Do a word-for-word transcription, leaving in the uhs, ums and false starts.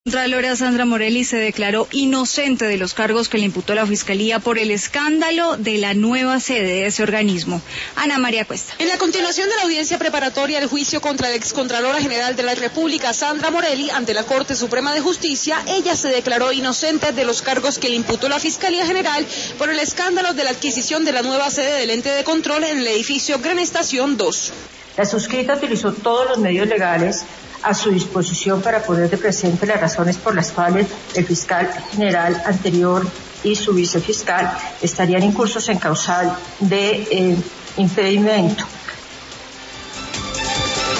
Contralora Sandra Morelli se declaró inocente de los cargos que le imputó la Fiscalía por el escándalo de la nueva sede de ese organismo. Ana María Cuesta. En la continuación de la audiencia preparatoria del juicio contra la excontralora general de la República, Sandra Morelli, ante la Corte Suprema de Justicia, ella se declaró inocente de los cargos que le imputó la Fiscalía General por el escándalo de la adquisición de la nueva sede del ente de control en el edificio Gran Estación dos. La suscrita utilizó todos los medios legales a su disposición para poner de presente las razones por las cuales el fiscal general anterior y su vicefiscal estarían incursos en causal de eh, impedimento.